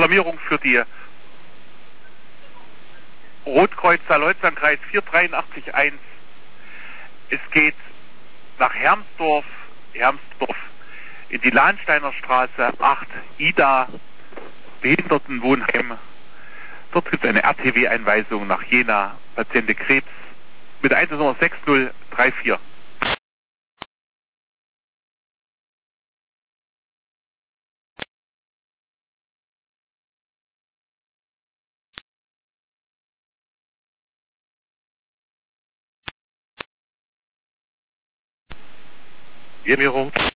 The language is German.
Alarmierung für die Rotkreuz Saarleutslandkreis 4881. Es geht nach Hermsdorf in die Lahnsteiner Straße 8, Ida, Behindertenwohnheim. Dort gibt es eine RTW-Einweisung nach Jena, Patiente Krebs mit Einsatznummer 6034. Alarmierung.